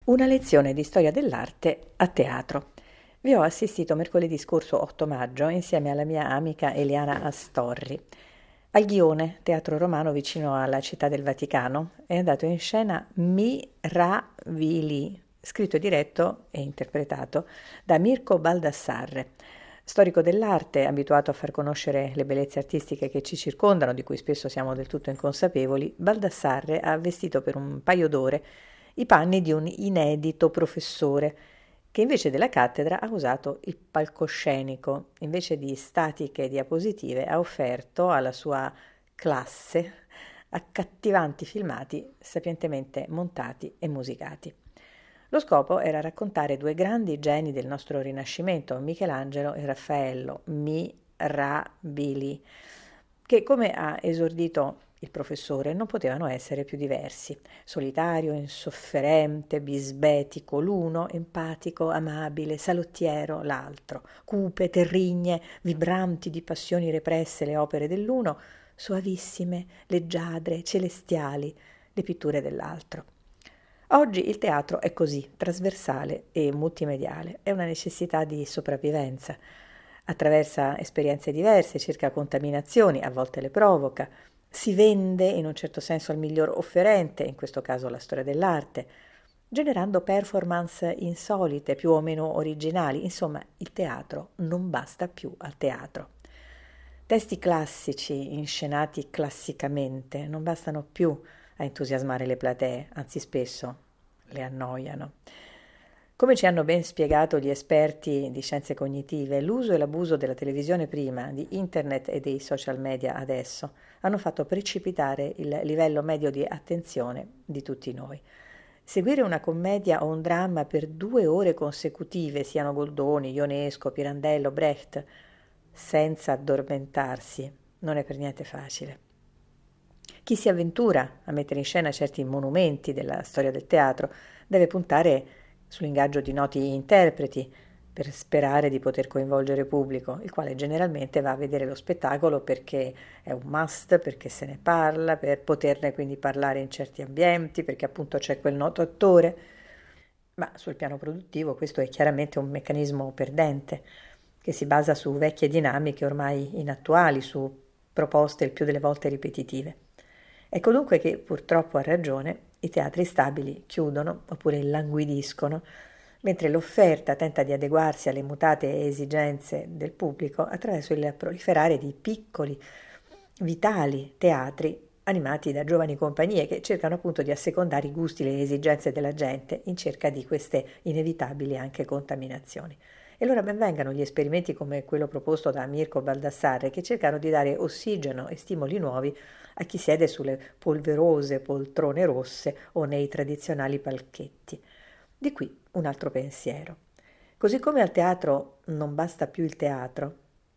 Una lezione di storia dell'arte a teatro. Vi ho assistito mercoledì scorso 8 maggio insieme alla mia amica Eliana Astorri. Al Ghione, teatro romano vicino alla Città del Vaticano, è andato in scena Miravili, scritto e diretto e interpretato da Mirko Baldassarre. Storico dell'arte, abituato a far conoscere le bellezze artistiche che ci circondano, di cui spesso siamo del tutto inconsapevoli, Baldassarre ha vestito per un paio d'ore i panni di un inedito professore che invece della cattedra ha usato il palcoscenico, invece di statiche diapositive ha offerto alla sua classe accattivanti filmati sapientemente montati e musicati. Lo scopo era raccontare due grandi geni del nostro Rinascimento, Michelangelo e Raffaello, mirabili, che, come ha esordito il professore, non potevano essere più diversi. Solitario, insofferente, bisbetico l'uno, empatico, amabile, salottiero l'altro, cupe, terrigne, vibranti di passioni represse le opere dell'uno, soavissime, leggiadre, celestiali le pitture dell'altro. Oggi il teatro è così, trasversale e multimediale, è una necessità di sopravvivenza. Attraversa esperienze diverse, cerca contaminazioni, a volte le provoca, si vende in un certo senso al miglior offerente, in questo caso la storia dell'arte, generando performance insolite, più o meno originali. Insomma, il teatro non basta più al teatro. Testi classici, inscenati classicamente, non bastano più a entusiasmare le platee, anzi spesso le annoiano. Come ci hanno ben spiegato gli esperti di scienze cognitive, l'uso e l'abuso della televisione prima, di internet e dei social media adesso, hanno fatto precipitare il livello medio di attenzione di tutti noi. Seguire una commedia o un dramma per 2 ore consecutive, siano Goldoni, Ionesco, Pirandello, Brecht, senza addormentarsi, non è per niente facile. Chi si avventura a mettere in scena certi monumenti della storia del teatro deve puntare sull'ingaggio di noti interpreti per sperare di poter coinvolgere pubblico, il quale generalmente va a vedere lo spettacolo perché è un must, perché se ne parla, per poterne quindi parlare in certi ambienti, perché appunto c'è quel noto attore. Ma sul piano produttivo questo è chiaramente un meccanismo perdente, che si basa su vecchie dinamiche ormai inattuali, su proposte il più delle volte ripetitive. Ecco dunque che, purtroppo a ragione, i teatri stabili chiudono oppure languidiscono, mentre l'offerta tenta di adeguarsi alle mutate esigenze del pubblico attraverso il proliferare di piccoli, vitali teatri animati da giovani compagnie che cercano appunto di assecondare i gusti e le esigenze della gente in cerca di queste inevitabili anche contaminazioni. E allora ben vengano gli esperimenti come quello proposto da Mirko Baldassarre, che cercano di dare ossigeno e stimoli nuovi a chi siede sulle polverose poltrone rosse o nei tradizionali palchetti. Di qui un altro pensiero. Così come al teatro non basta più il teatro,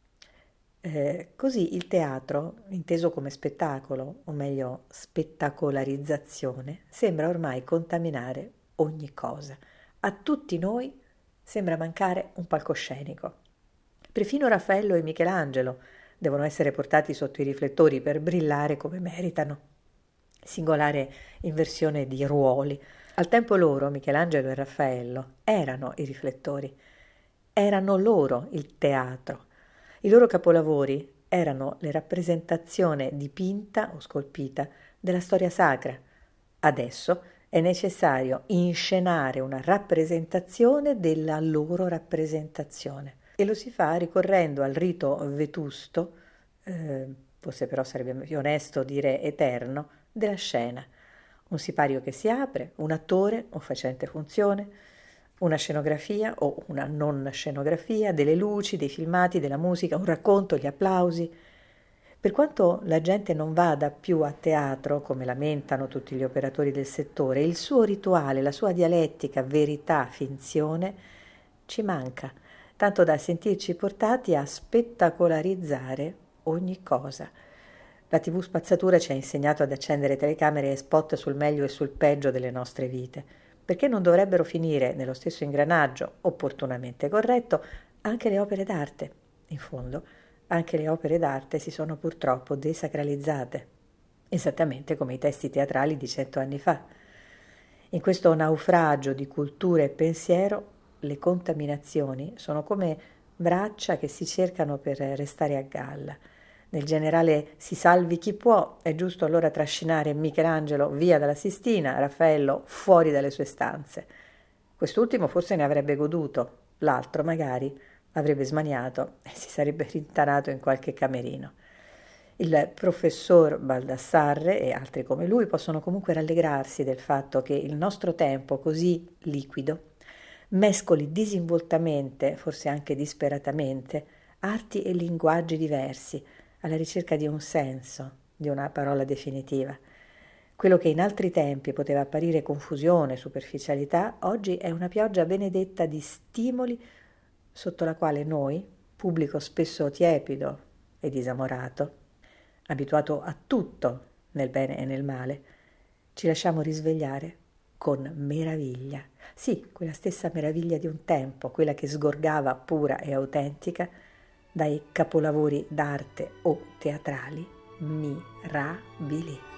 così il teatro, inteso come spettacolo, o meglio spettacolarizzazione, sembra ormai contaminare ogni cosa. A tutti noi sembra mancare un palcoscenico. Perfino Raffaello e Michelangelo devono essere portati sotto i riflettori per brillare come meritano. Singolare inversione di ruoli. Al tempo loro, Michelangelo e Raffaello erano i riflettori, erano loro il teatro. I loro capolavori erano le rappresentazione dipinta o scolpita della storia sacra. Adesso è necessario inscenare una rappresentazione della loro rappresentazione e lo si fa ricorrendo al rito vetusto, forse però sarebbe più onesto dire eterno, della scena. Un sipario che si apre, un attore o facente funzione, una scenografia o una non scenografia, delle luci, dei filmati, della musica, un racconto, gli applausi. Per quanto la gente non vada più a teatro, come lamentano tutti gli operatori del settore, il suo rituale, la sua dialettica, verità, finzione, ci manca, tanto da sentirci portati a spettacolarizzare ogni cosa. La TV spazzatura ci ha insegnato ad accendere telecamere e spot sul meglio e sul peggio delle nostre vite, perché non dovrebbero finire nello stesso ingranaggio, opportunamente corretto, anche le opere d'arte. In fondo, anche le opere d'arte si sono purtroppo desacralizzate, esattamente come i testi teatrali di 100 anni fa. In questo naufragio di cultura e pensiero, le contaminazioni sono come braccia che si cercano per restare a galla. Nel generale si salvi chi può, è giusto allora trascinare Michelangelo via dalla Sistina, Raffaello fuori dalle sue stanze. Quest'ultimo forse ne avrebbe goduto, l'altro magari avrebbe smaniato e si sarebbe rintanato in qualche camerino. Il professor Baldassarre e altri come lui possono comunque rallegrarsi del fatto che il nostro tempo così liquido mescoli disinvoltamente, forse anche disperatamente, arti e linguaggi diversi, alla ricerca di un senso, di una parola definitiva. Quello che in altri tempi poteva apparire confusione, superficialità, oggi è una pioggia benedetta di stimoli sotto la quale noi, pubblico spesso tiepido e disamorato, abituato a tutto nel bene e nel male, ci lasciamo risvegliare con meraviglia. Sì, quella stessa meraviglia di un tempo, quella che sgorgava pura e autentica dai capolavori d'arte o teatrali mirabili.